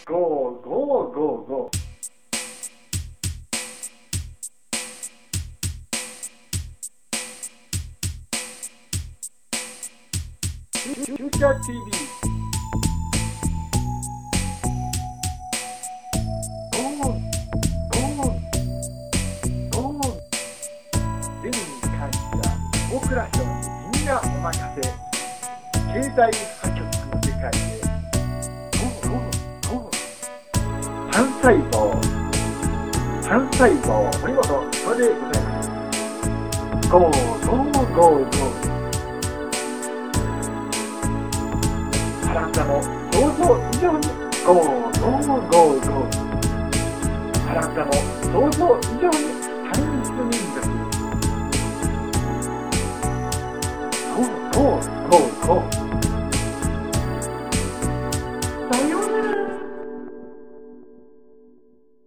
ゴーゴーゴーゴー。フューチャー TV。ゴーゴーゴー。銭に関しては僕ら人にみんなお任せ。経済破局の世界でゴーゴーゴー。単細胞森本それでございます。ゴーゴーゴーゴー。あなたの想像以上にゴーゴーゴーゴー。あなたの想像以上に単一民族。ゴーゴーゴーゴー。